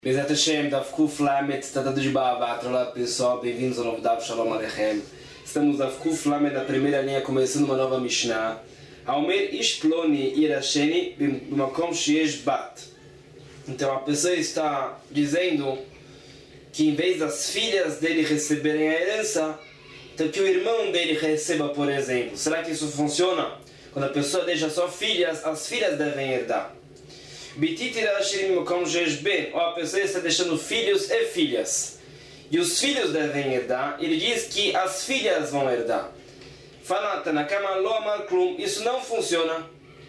Bezat Hashem, Daf Kuf Lamed, Tratado de Ba'avat. Olá pessoal, bem-vindos ao novo Daf Shalom Aleichem. Estamos Daf Kuf Lamed na primeira linha, começando uma nova Mishnah. Haomer Ishploni Irasheni B'makom Sheyesh Bat. Então a pessoa está dizendo que em vez das filhas dele receberem a herança, então que o irmão dele receba, por exemplo. Será que isso funciona? Quando a pessoa deixa só filhas, as filhas devem herdar. Ou a pessoa está deixando filhos e filhas, e os filhos devem herdar. Ele diz que as filhas vão herdar. Isso não funciona,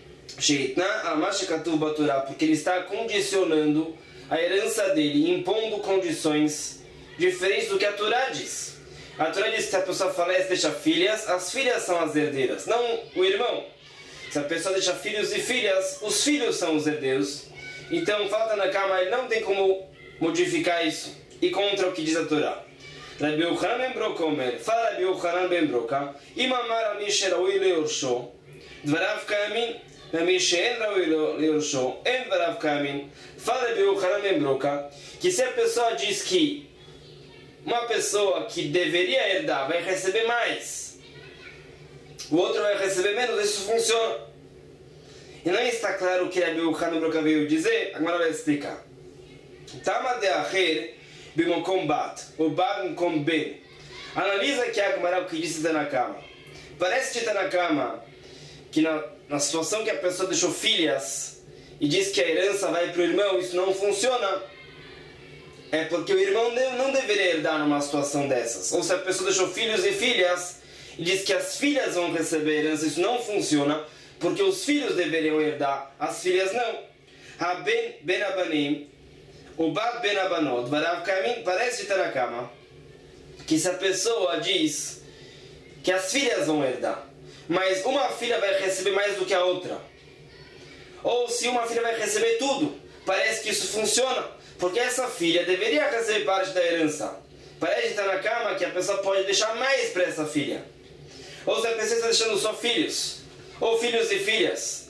porque ele está condicionando a herança dele, impondo condições diferentes do que a Torá diz. A Torá diz que se a pessoa falece, deixa filhas, as filhas são as herdeiras, não o irmão. Se a pessoa deixa filhos e filhas, os filhos são os herdeiros. Então, falta na cama, ele não tem como modificar isso. E contra o que diz a Torá. Rabbi Yochanan ben Broka Omer, fala Rabbi Yochanan ben Broka, Imamar ami sheraui leorsho, dvarav kamin, ami she'en raui leorsho, en dvarav kamin. Fala Rabbi Yochanan ben Broka, que se a pessoa diz que uma pessoa que deveria herdar vai receber mais, o outro vai receber menos, isso funciona. E não está claro o que Rabbi Yochanan ben Broka veio dizer, agora vai explicar. Tama de acher b'mokom bat, ou bat b'mokom ben. Analisa que a Gemara o que disse Tanakama. Parece que Tanakama, que na situação que a pessoa deixou filhas e diz que a herança vai para o irmão, isso não funciona. É porque o irmão não deveria herdar numa situação dessas. Ou se a pessoa deixou filhos e filhas e diz que as filhas vão receber herança, isso não funciona, porque os filhos deveriam herdar, as filhas não. Ha-ben ben abanim, o bat ben abanot, varav kamin, parece estar na cama, que se a pessoa diz que as filhas vão herdar, mas uma filha vai receber mais do que a outra, ou se uma filha vai receber tudo, parece que isso funciona, porque essa filha deveria receber parte da herança. Parece estar na cama que a pessoa pode deixar mais para essa filha. Ou se a pessoa está deixando só filhos, ou filhos e filhas,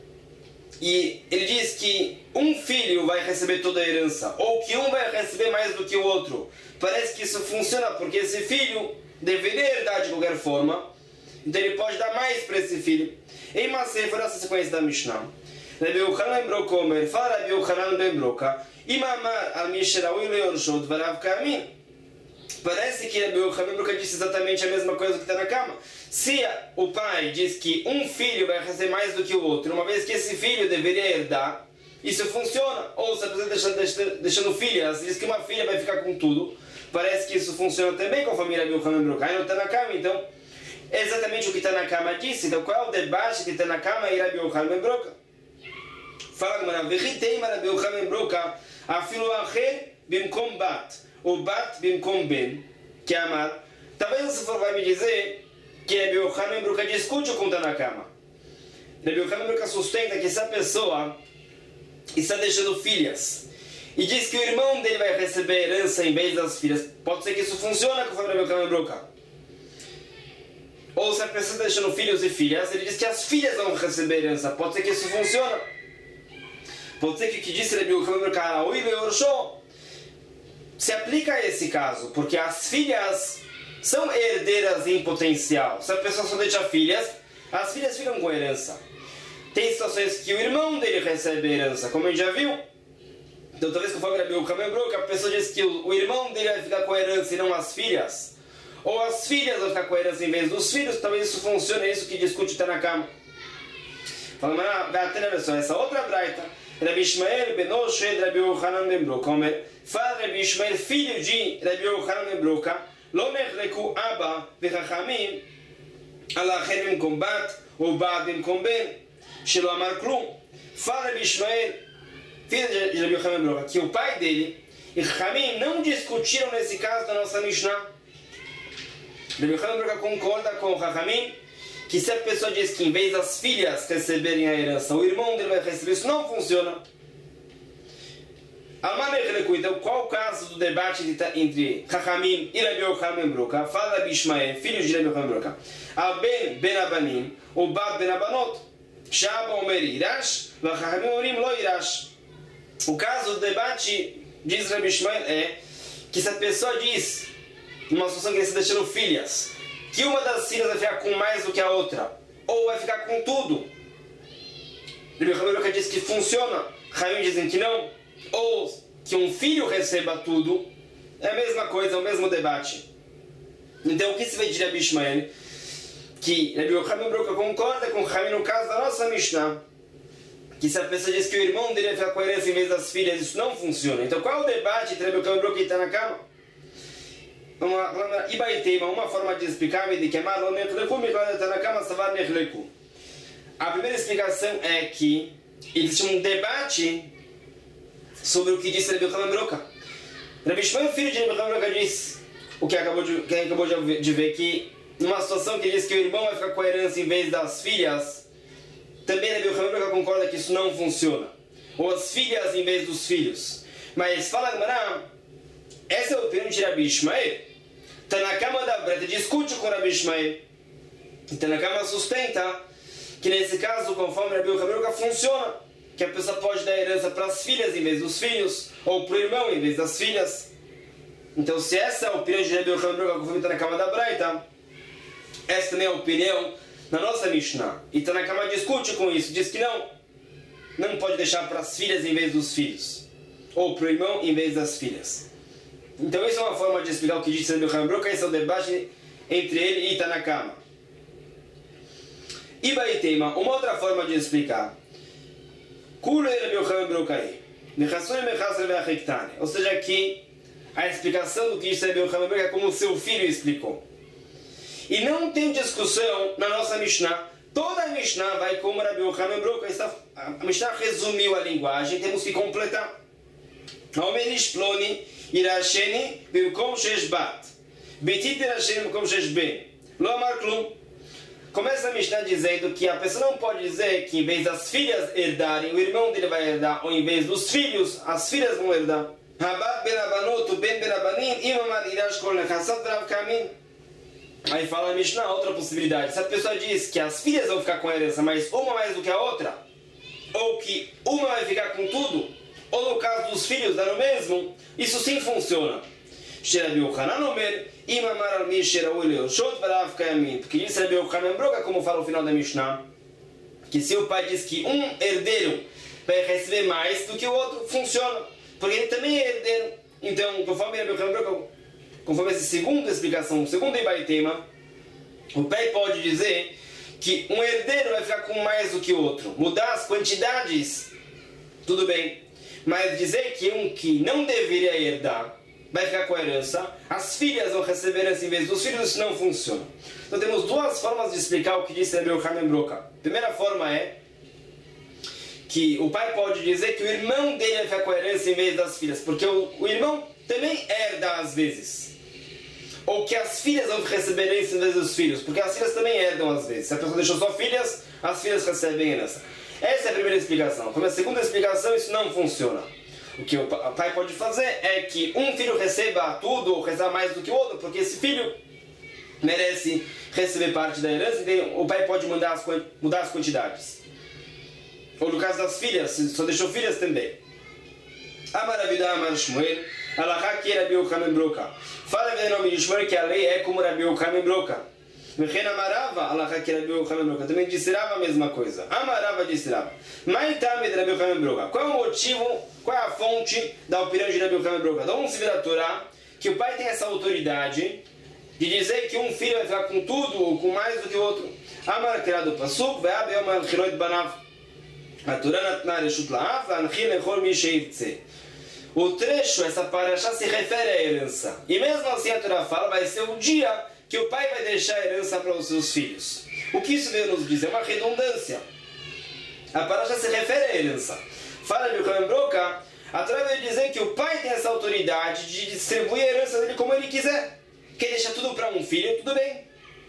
e ele diz que um filho vai receber toda a herança, ou que um vai receber mais do que o outro. Parece que isso funciona, porque esse filho deveria herdar de qualquer forma, então ele pode dar mais para esse filho. Em Masei, foi essa sequência da Mishnah. Rabbi Yochanan ben Broka Omer, fala Rabbi Yochanan ben Broka, Imamar al misheraui leorsho dvarav kamin. Parece que Rabbi Yochanan ben Broka disse exatamente a mesma coisa que está na cama. Se o pai diz que um filho vai receber mais do que o outro, uma vez que esse filho deveria herdar, isso funciona. Ou se a pessoa deixando filhas, diz que uma filha vai ficar com tudo, parece que isso funciona também com a família Rabbi Yochanan ben Broka. Aí não está na cama, então é exatamente o que está na cama disse. Então qual é o debate que está na cama e Rabbi Yochanan ben Broka? Fala Gemara, v'chitei Rabbi Yochanan ben Broka, afilu acher bimkom bat, ou bat bimkom ben, que é amar. Talvez você vai me dizer que Rabbi Yochanan ben Broka discute com Tanakama. Rabbi Yochanan ben Broka sustenta que se a pessoa está deixando filhas e diz que o irmão dele vai receber herança em vez das filhas, pode ser que isso funcione com Rabbi Yochanan ben Broka. Ou se a pessoa está deixando filhos e filhas, ele diz que as filhas vão receber herança, pode ser que isso funcione. Pode ser que o que disse Rabbi Yochanan ben Broka se aplica a esse caso, porque as filhas são herdeiras em potencial. Se a pessoa só deixa filhas, as filhas ficam com herança. Tem situações que o irmão dele recebe herança, como a gente já viu. Então talvez que eu fale Rabbi Yochanan ben Broka, a pessoa diz que o irmão dele vai ficar com a herança e não as filhas, ou as filhas vão ficar com a herança em vez dos filhos, talvez isso funcione, é isso que discute está na cama. Fala, mas vai até essa outra braita. Rabbi Ishmael ben Oshed Rabbi Yochanan ben Broka Omer, fala Rabbi Ishmael, filho de Rabbi Yochanan ben Broka, לא נחלקו אבא וחכמים על האחר במקום בת או בת במקום בן שלא אמר כלום. Fala Rabbi Ishmael, filho de Rabbi Yochanan ben Broka, que o pai dele e Chachamim não discutiram nesse caso da nossa Mishnah. Rabbi Yochanan ben Broka concorda com o Chachamim que se a pessoa diz que em vez das filhas receberem a herança, o irmão dele vai receber, isso não funciona. Então, qual o caso do debate entre Chachamim e Rabbi Yochanan ben Broka? Fala Rabbi Ishmael, filho de Rabbi Yochanan ben Broka, Aben ben Abanim, o Bat ben Abanot, Shaba Omer Irash, Chachamim Omerim Lo Irash. O caso do debate diz Rabi Ishmael, é que se a pessoa diz, numa situação que ele está deixando filhas, que uma das filhas vai ficar com mais do que a outra, ou vai ficar com tudo, Rabi Yochanan diz que funciona, Raim dizem que não, ou que um filho receba tudo, é a mesma coisa, é o mesmo debate. Então o que se vê de Rabi Ishmael? Que Rabi Yochanan concorda com Raim no caso da nossa Mishnah, que se a pessoa diz que o irmão dele vai ficar com a herança em vez das filhas, isso não funciona. Então qual é o debate entre Rabi Yochanan e Tanakama? Uma forma de explicar de que a primeira explicação é que existe um debate sobre o que disse Rabi Yochanan. Rabi Ishmael, filho de Rabi Yochanan, diz o que acabou de ver, que numa situação que diz que o irmão vai ficar com a herança em vez das filhas, também Rabi Yochanan concorda que isso não funciona, ou as filhas em vez dos filhos. Mas fala Gemara, essa é a opinião de Rabi Ishmael. Tanakama da Breta discute com Rabi Ishmael, e Tanakama sustenta que nesse caso, conforme Rabi Yochanan, funciona, que a pessoa pode dar herança para as filhas em vez dos filhos, ou para o irmão em vez das filhas. Então, se essa é a opinião de Rabi Yochanan, conforme Tanakama da Breta, essa também é a opinião na nossa Mishnah. E Tanakama discute com isso, diz que não pode deixar para as filhas em vez dos filhos, ou para o irmão em vez das filhas. Então, isso é uma forma de explicar o que disse Rabi Yochanan, esse é o debate entre ele e Tanakama. Ibaitema, uma outra forma de explicar. Ou seja, aqui a explicação do que disse Rabi Yochanan é como o seu filho explicou. E não tem discussão na nossa Mishnah. Toda a Mishnah vai como Rabi Yochanan. A Mishnah resumiu a linguagem, temos que completar. Aomerish ploni irasheni bimkom shesh bat betit irasheni bimkom shesh ben lo amar klum. Começa a Mishnah dizendo que a pessoa não pode dizer que em vez das filhas herdarem, o irmão dele vai herdar, ou em vez dos filhos, as filhas vão herdar. Rabat ben abanot ben ben abanim imamar irash kol nechasav drav kamin. Aí fala a Mishnah outra possibilidade. Se a pessoa diz que as filhas vão ficar com a herança, mas uma mais do que a outra, ou que uma vai ficar com tudo, ou no caso dos filhos dar o mesmo, isso sim funciona. Porque diz Rabi Yochanan, como fala o final da Mishnah, que se o pai diz que um herdeiro vai receber mais do que o outro, funciona, porque ele também é herdeiro. Então, conforme Rabi Yochanan, conforme essa segunda explicação, o segundo Ibaitema, o pai pode dizer que um herdeiro vai ficar com mais do que o outro. Mudar as quantidades, tudo bem, mas dizer que um que não deveria herdar vai ficar com a herança, as filhas vão receber herança em vez dos filhos, isso não funciona. Então temos duas formas de explicar o que disse Rabi Yochanan. A primeira forma é que o pai pode dizer que o irmão dele vai ficar com a herança em vez das filhas, porque o irmão também herda às vezes. Ou que as filhas vão receber herança em vez dos filhos, porque as filhas também herdam às vezes. Se a pessoa deixou só filhas, as filhas recebem herança. Essa é a primeira explicação. Como a segunda explicação, isso não funciona. O que o pai pode fazer é que um filho receba tudo ou receba mais do que o outro, porque esse filho merece receber parte da herança, então o pai pode mudar as quantidades. Ou no caso das filhas, se só deixou filhas também. Amar Avidá, Amar Shmuel, Alahá que Rabi Yochanan broca. Fala em nome de Shmuel que a lei é como Rabi Yochanan broca. Mechen Amarava, Alahá que Rabi Yochanan broca. Também disse Rava a mesma coisa. Amarava disse Rava. Maitame de Rabi Yochanan broca. Qual é o motivo, qual é a fonte da opinião de Rabi Yochanan broca? Então vamos se vir a Torá, que o pai tem essa autoridade de dizer que um filho vai ficar com tudo ou com mais do que o outro. Amar criado pasuk, vai abrir uma chiloid banav. A Torá natna reshut la'av, anchil lechol mi sheivtze. O trecho, essa parashá, se refere à herança. E mesmo assim a Torá fala, vai ser o dia que o pai vai deixar a herança para os seus filhos. O que isso veio nos dizer? É uma redundância. A parashá se refere à herança. Fala de Yochanan broca, a Torá veio dizer que o pai tem essa autoridade de distribuir a herança dele como ele quiser. Quer deixar tudo para um filho, tudo bem.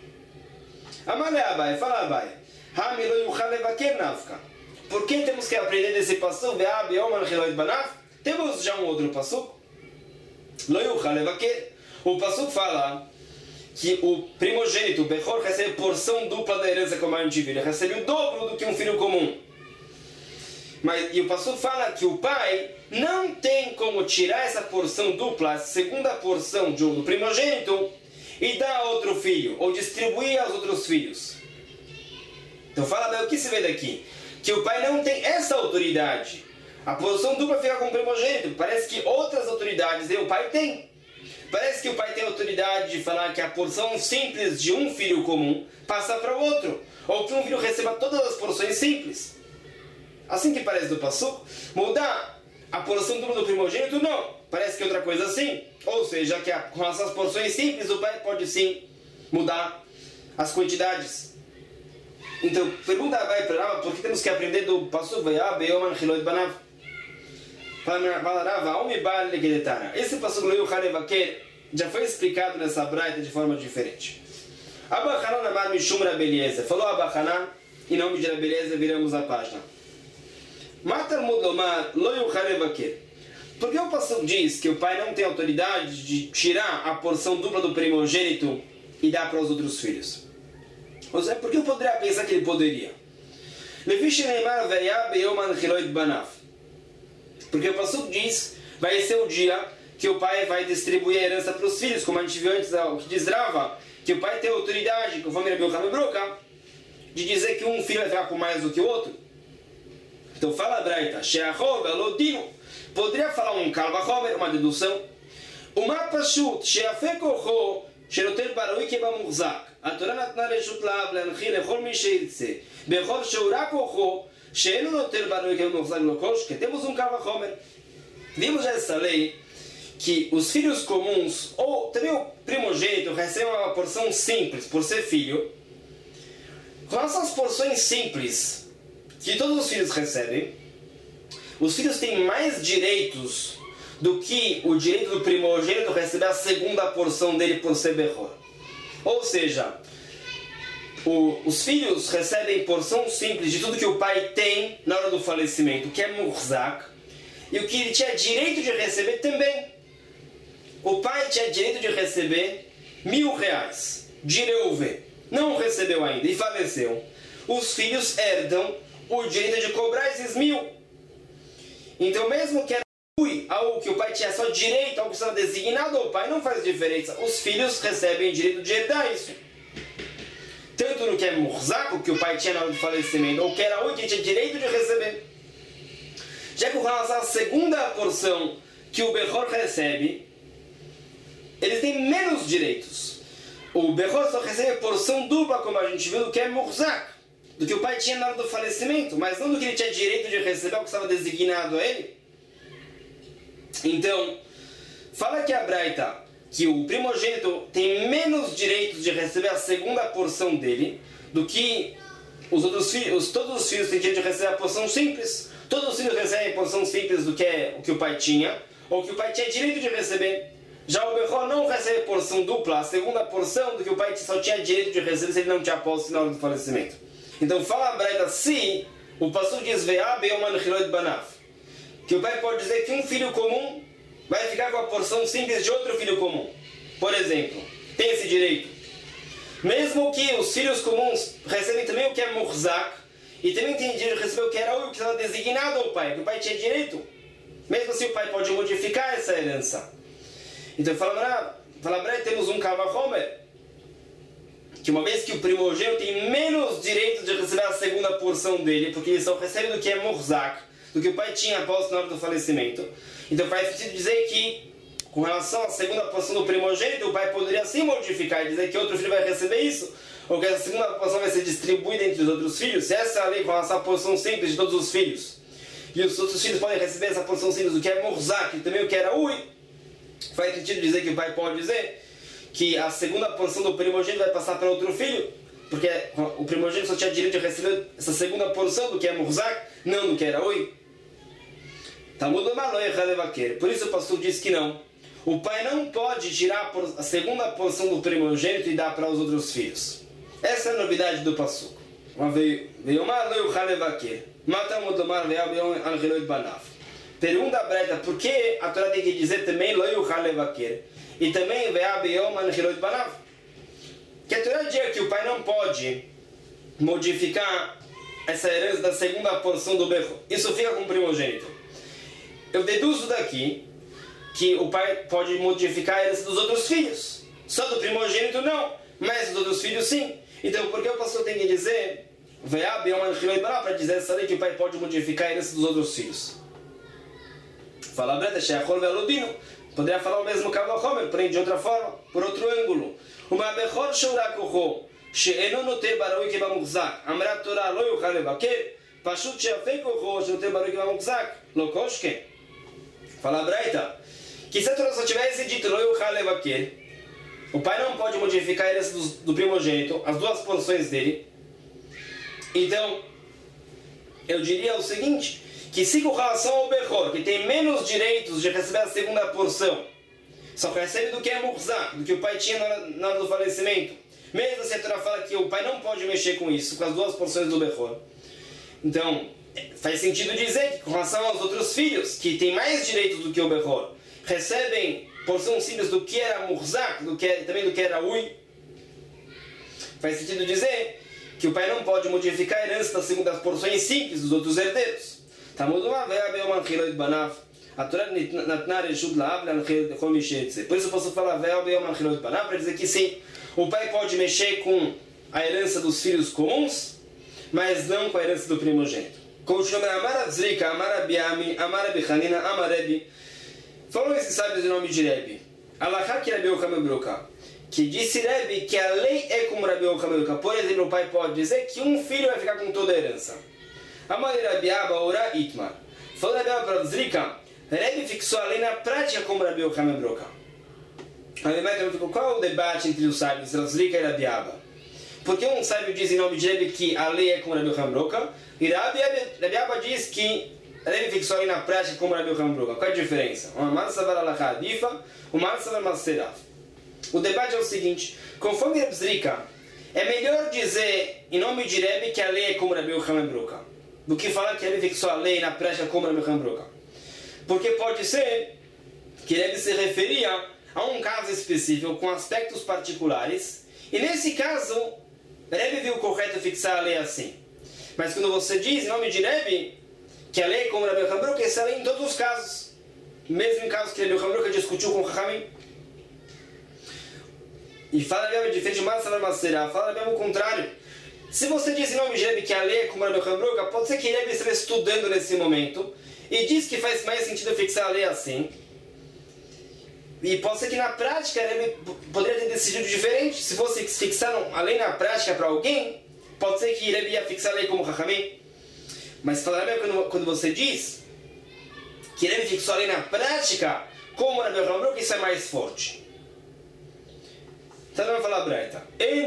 Amale Abai, fala Abai. Hamilo yuchal levaker nafka. Por que temos que aprender desse passuco? Ve'abi oman chiloid banaf? Temos já um outro passuco. Lo yuchal levaker. O passuco fala que o primogênito, o Bechor, recebe porção dupla da herança, como a gente viu. Ele recebe o dobro do que um filho comum. E o pastor fala que o pai não tem como tirar essa porção dupla, a segunda porção do primogênito, e dar a outro filho, ou distribuir aos outros filhos. Então fala bem, o que se vê daqui? Que o pai não tem essa autoridade. A porção dupla fica com o primogênito. Parece que outras autoridades o pai tem. Parece que o pai tem autoridade de falar que a porção simples de um filho comum passa para o outro. Ou que um filho receba todas as porções simples. Assim que parece do passuco. Mudar a porção dupla do primogênito, não. Parece que é outra coisa assim. Ou seja, que com essas porções simples o pai pode sim mudar as quantidades. Então, pergunta vai para Rava, por que temos que aprender do passuco? Esse passuco já foi explicado nessa braita de forma diferente. Abba Hanan amar Mishum Rabi Eliezer. Falou Abba Hanan, em nome de Rabi Eliezer, viramos a página. Matar Mudomar Loyu Harevakir. Porque o passuco diz que o pai não tem autoridade de tirar a porção dupla do primogênito e dar para os outros filhos? Ou seja, por que eu poderia pensar que ele poderia? Porque o passuco diz, vai ser o dia que o pai vai distribuir a herança para os filhos, como a gente viu antes, o que diz Rava, que o pai tem autoridade, conforme Rabi Yochanan Broca, de dizer que um filho vai ficar com mais do que o outro. Então fala a Braita, Sheachov Alodino, poderia falar um Kalvachomer, uma dedução. Uma Pashut, Sheafekocho, Sheroter Barui Kebamurzak. A Torá natna reshut la'av le'anchi lechol mi sheirtze. Bechol she'ura kocho, she'enu noter barui kebamurzak lokosh, que temos um Kalvachomer. Vimos já essa lei, que os filhos comuns, ou também o primogênito, recebem uma porção simples por ser filho. Com essas porções simples que todos os filhos recebem, os filhos têm mais direitos do que o direito do primogênito receber a segunda porção dele por ser Bechor. Ou seja, os filhos recebem porção simples de tudo que o pai tem na hora do falecimento, que é Murzak, e o que ele tinha direito de receber também. O pai tinha direito de receber R$1.000 de Reuven, não recebeu ainda e faleceu. Os filhos herdam o direito de cobrar esses 1.000. Então, mesmo que era algo que o pai tinha só direito, algo que estava designado ao pai, não faz diferença. Os filhos recebem direito de herdar isso. Tanto no que é Murzak, que o pai tinha na hora do falecimento, ou que era o que ele tinha direito de receber. Já que com relação à segunda porção que o Bechor recebe, eles têm menos direitos. O Bechor só recebe porção dupla, como a gente viu, do que é Murzak, do que o pai tinha na hora do falecimento, mas não do que ele tinha direito de receber, o que estava designado a ele. Então, fala aqui a Braita que o primogênito tem menos direitos de receber a segunda porção dele do que os outros filhos. Todos os filhos têm direito de receber a porção simples. Todos os filhos recebem a porção simples do que é o que o pai tinha, ou que o pai tinha direito de receber. Já o Bechor não recebe porção dupla, a segunda porção do que o pai só tinha direito de receber se ele não tinha posse na hora do falecimento. Então fala a Braita, se o pastor diz que o pai pode dizer que um filho comum vai ficar com a porção simples de outro filho comum. Por exemplo, tem esse direito. Mesmo que os filhos comuns recebem também o que é Murzak, e também tem direito de receber o que era o que estava designado ao pai, que o pai tinha direito. Mesmo assim o pai pode modificar essa herança. Então fala Braita, temos um Kalvachomer, que uma vez que o primogênito tem menos direito de receber a segunda porção dele, porque ele só recebe do que é Murzak, do que o pai tinha após na hora do falecimento. Então faz sentido dizer que, com relação à segunda porção do primogênito, o pai poderia sim modificar e dizer que outro filho vai receber isso, ou que essa segunda porção vai ser distribuída entre os outros filhos. Se essa é a lei com relação à porção simples de todos os filhos, e os outros filhos podem receber essa porção simples do que é Murzak e também o que era Ui, faz sentido dizer que o pai pode dizer que a segunda porção do primogênito vai passar para outro filho, porque o primogênito só tinha direito de receber essa segunda porção do que é Murzak, não do que era Ui. Por isso o pastor diz que não. O pai não pode tirar a segunda porção do primogênito e dar para os outros filhos. Essa é a novidade do pastor. Pergunta a Braita, por que a Torá tem que dizer também e também que a Torá diz que o pai não pode modificar essa herança da segunda porção do Bechor. Isso fica com o primogênito. Eu deduzo daqui que o pai pode modificar a herança dos outros filhos. Só do primogênito não, mas dos outros filhos sim. Então por que o pastor tem que dizer para dizer essa lei que o pai pode modificar a herança dos outros filhos? Fala Breta, Sheachol Veludino. Poderia falar o mesmo Kal Vachomer, porém de outra forma, por outro ângulo. Uma Bechor Shourakocho, She'eno Noter Baroi Kebamukzak, Amrat Torah Lo Yuchal Levaker, Pashut Sheafei Kocho, She'noter Baroi Kebamukzak, Lo Koshke. Fala Breta, que se a Torá só tivesse dito Lo Yuchal Levaker, o pai não pode modificar a herança do primogênito, as duas porções dele. Então, eu diria o seguinte, que se com relação ao Bechor, que tem menos direitos de receber a segunda porção, só recebe do que é Murzak, do que o pai tinha na hora do falecimento, mesmo se a Torá fala que o pai não pode mexer com isso, com as duas porções do Bechor. Então, faz sentido dizer que com relação aos outros filhos, que tem mais direitos do que o Bechor, recebem porção simples do que era Murzak, também do que era Ui. Faz sentido dizer que o pai não pode modificar a herança das porções simples dos outros herdeiros. A Torá por isso eu posso falar para dizer que sim, o pai pode mexer com a herança dos filhos comuns, mas não com a herança do primogênito. Falou esses sábios em nome de Rebbe. Alachá que Rabi Yochanan Broca, que disse Rebbe que a lei é como Rabi Yochanan Broca. Por exemplo, o pai pode dizer que um filho vai ficar com toda a herança. Amar Rabi Abba ora Itmar. Falou Rabi Abba para Zrika, Rebbe fixou a lei na prática como Rabi Yochanan Broca. Qual é o debate entre os sábios, Zrika e Rabi Abba? Porque um sábio diz em nome de Rebbe que a lei é como Rabi Yochanan Broca, e Rabi Abba diz que ele fixou ali na prática como Rabi Yochanan Broca. Qual é a diferença? O debate é o seguinte: conforme Reb Zrika, é melhor dizer em nome de Rebbe que a lei é como Rabi Yochanan Broca do que falar que ele fixou a lei na prática como Rabi Yochanan Broca. Porque pode ser que Rebbe se referia a um caso específico com aspectos particulares, e nesse caso Rebbe viu correto fixar a lei assim. Mas quando você diz em nome de Rebbe que a lei é como Rabi Yochanan Broca, essa lei em todos os casos, mesmo em casos que Rabi Yochanan Broca discutiu com o Chachamim. E fala mesmo diferente de Matzah Maserá, fala mesmo o contrário. Se você diz em nome de Rebbe que a lei é como Rabi Yochanan Broca, pode ser que Rebbe esteja estudando nesse momento e diz que faz mais sentido fixar a lei assim. E pode ser que na prática Rebbe poderia ter decidido diferente. Se fosse fixar a lei na prática para alguém, pode ser que Rebbe ia fixar a lei como Chachamim. Mas falar mesmo quando você diz que Rebbe fixou a lei na prática como Rabi Yochanan Broca, isso é mais forte. Então vamos falar a Braita.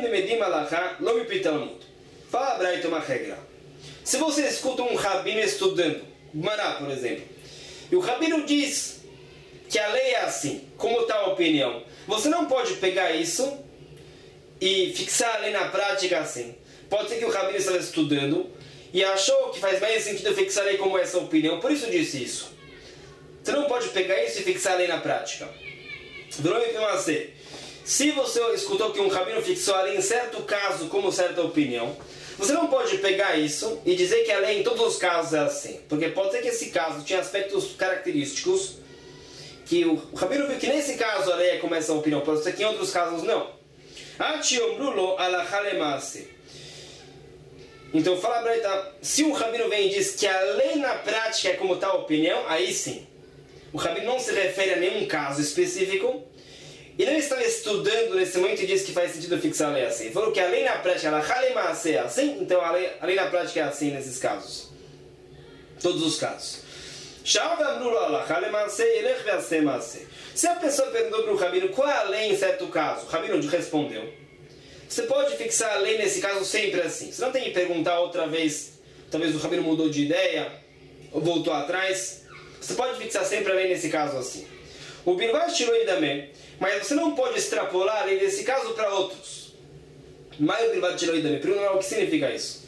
Fala a Braita uma regra. Se você escuta um rabino estudando, Gumará, por exemplo, e o rabino diz que a lei é assim, como está a opinião, você não pode pegar isso e fixar a lei na prática assim. Pode ser que o rabino estava estudando e achou que faz mais sentido fixar a lei como essa opinião, por isso disse isso. Você não pode pegar isso e fixar a lei na prática. Se você escutou que um rabino fixou a lei em certo caso como certa opinião, você não pode pegar isso e dizer que a lei em todos os casos é assim. Porque pode ser que esse caso tinha aspectos característicos que o rabino viu que nesse caso a lei é como essa opinião, pode ser que em outros casos não. Então fala para ele, se um rabino vem e diz que a lei na prática é como tal opinião, aí sim. O rabino não se refere a nenhum caso específico e não está estudando nesse momento e diz que faz sentido fixar a lei assim. Ele falou que a lei na prática é assim, então a lei na prática é assim nesses casos. Todos os casos. Se a pessoa perguntou para o rabino qual é a lei em certo caso, o rabino respondeu: você pode fixar a lei nesse caso sempre assim. Você não tem que perguntar outra vez, talvez o rabino mudou de ideia ou voltou atrás. Você pode fixar sempre a lei nesse caso assim. O Bilvat tirou idamé, mas você não pode extrapolar a lei nesse caso para outros. Mas o Bilvat tirou idamé, pergunta o que significa isso.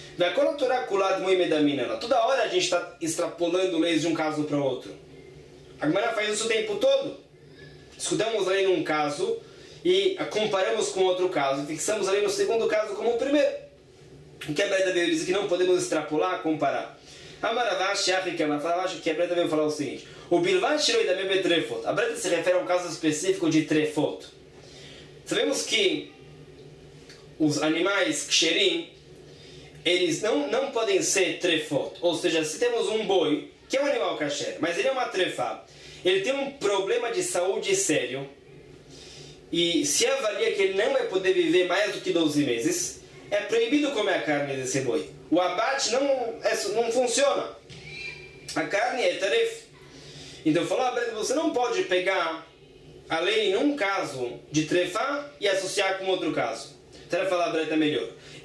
Toda hora a gente está extrapolando leis de um caso para outro. A Gemara faz isso o tempo todo. Escutamos a lei num caso e a comparamos com outro caso. Fixamos a lei no segundo caso como o primeiro. O que a Breta veio dizer que não podemos extrapolar, comparar. A Maravashi, que a Breta veio falar o seguinte: o Bilvan Shiroi da Mebe Trefot. A Breta se refere a um caso específico de Trefot. Sabemos que os animais Ksherim, eles não podem ser Trefot. Ou seja, se temos um boi, que é um animal kasher, mas ele é uma trefa, ele tem um problema de saúde sério, e se avalia que ele não vai poder viver mais do que 12 meses, é proibido comer a carne desse boi. O abate não funciona. A carne é taref. Então falou, você não pode pegar a lei num caso de trefa e associar com outro caso. Então falar a Breta melhor.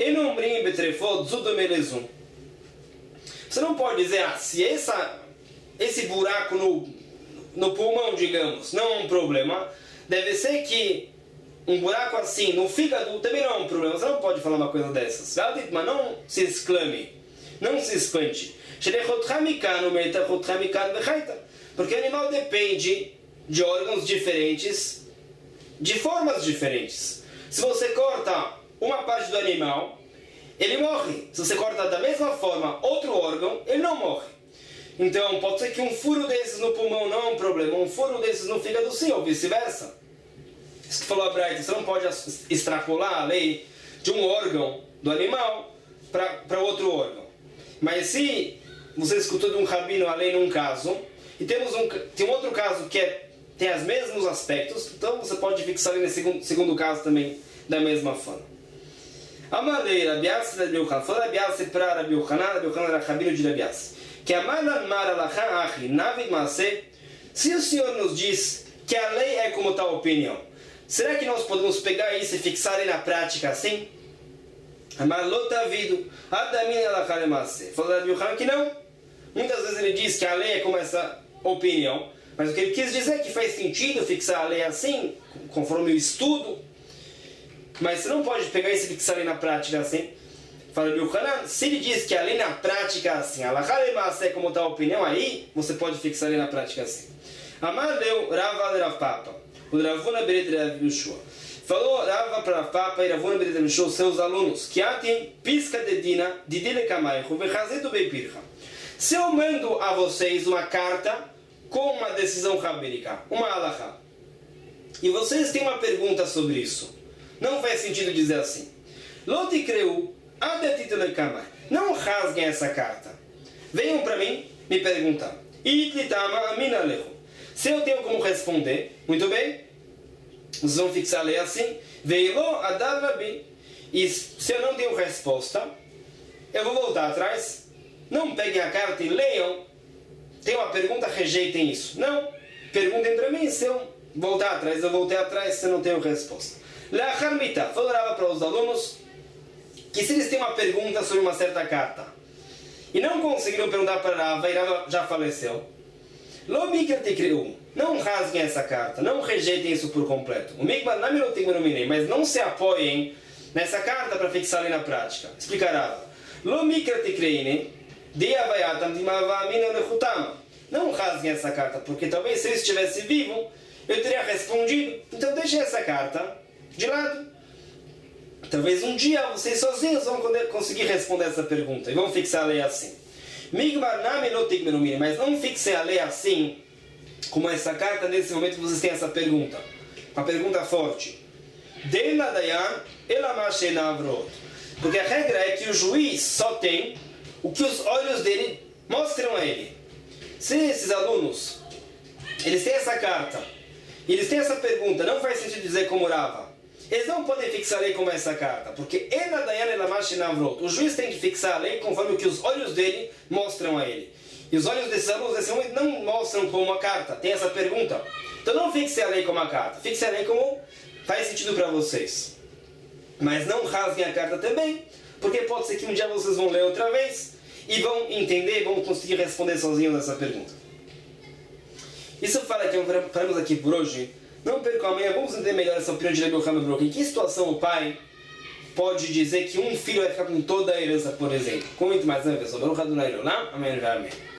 Você não pode dizer, se esse buraco no pulmão, digamos, não é um problema, deve ser que um buraco assim no fígado também não é um problema. Você não pode falar uma coisa dessas. Mas não se exclame, não se espante. Porque o animal depende de órgãos diferentes, de formas diferentes. Se você corta uma parte do animal, ele morre. Se você corta da mesma forma outro órgão, ele não morre. Então, pode ser que um furo desses no pulmão não é um problema, um furo desses no fígado sim, ou vice-versa. Isso que falou a Braita, você não pode extrapolar a lei de um órgão do animal para outro órgão. Mas se você escutou de um rabino a lei num caso, e tem um outro caso que tem os mesmos aspectos, então você pode fixar ali nesse segundo caso também da mesma forma. Amalei, Rabias, Rabiuchan, foi Rabias para Rabiuchan era rabino de Rabias. Que a se o Senhor nos diz que a lei é como tal opinião, será que nós podemos pegar isso e fixar aí na prática assim? Falou Rabiuchan que não. Muitas vezes ele diz que a lei é como essa opinião, mas o que ele quis dizer é que faz sentido fixar a lei assim, conforme o estudo, mas você não pode pegar isso e fixar a lei na prática assim. Fala Yohanan, se ele diz que a lei na prática é assim, é como tal opinião, aí você pode fixar a lei na prática assim. Amar deu Rava Rav Papa, o Ravuna Bered Rav Yoshua. Falou Rava para Rav Papa e Ravuna Bered Rav Yoshua, seus alunos, que atem pisca de dina, de dilekamaichu, vechazetu beipircha. Se eu mando a vocês uma carta com uma decisão rabínica, uma halakha, e vocês têm uma pergunta sobre isso, não faz sentido dizer assim. Loti creu, não rasguem essa carta. Venham para mim me perguntar. Se eu tenho como responder, muito bem, vocês vão fixar a lei assim. E se eu não tenho resposta, eu vou voltar atrás. Não peguem a carta e leiam. Tem uma pergunta, rejeitem isso. Não, perguntem para mim. Se eu voltar atrás, eu voltei atrás se eu não tenho resposta. Falava para os alunos que se eles têm uma pergunta sobre uma certa carta e não conseguiram perguntar para Rava, e Rava já faleceu, não rasguem essa carta, não rejeitem isso por completo. Mas não se apoiem nessa carta para fixar ali na prática. Explica Rava. Não rasguem essa carta, porque talvez se ele estivesse vivo, eu teria respondido. Então deixem essa carta de lado. Talvez um dia vocês sozinhos vão conseguir responder essa pergunta e vão fixar a lei assim. Mas não fixem a lei assim, como essa carta nesse momento que vocês têm essa pergunta. Uma pergunta forte. Porque a regra é que o juiz só tem o que os olhos dele mostram a ele. Se esses alunos, eles têm essa carta, eles têm essa pergunta, não faz sentido dizer como Rava. Eles não podem fixar a lei como essa carta, porque o juiz tem que fixar a lei conforme o que os olhos dele mostram a ele. E os olhos desses alunos nesse momento não mostram como uma carta, tem essa pergunta. Então não fixe a lei como uma carta, fixe a lei como faz sentido para vocês. Mas não rasguem a carta também, porque pode ser que um dia vocês vão ler outra vez e vão entender, vão conseguir responder sozinhos essa pergunta. Isso fala que paramos aqui por hoje. Não percam amanhã, vamos entender melhor essa opinião de Rabbi Yochanan ben Brokah. Em que situação o pai pode dizer que um filho vai ficar com toda a herança, por exemplo? Com muito mais, né, pessoal? Baruch Adonai Olam, amém.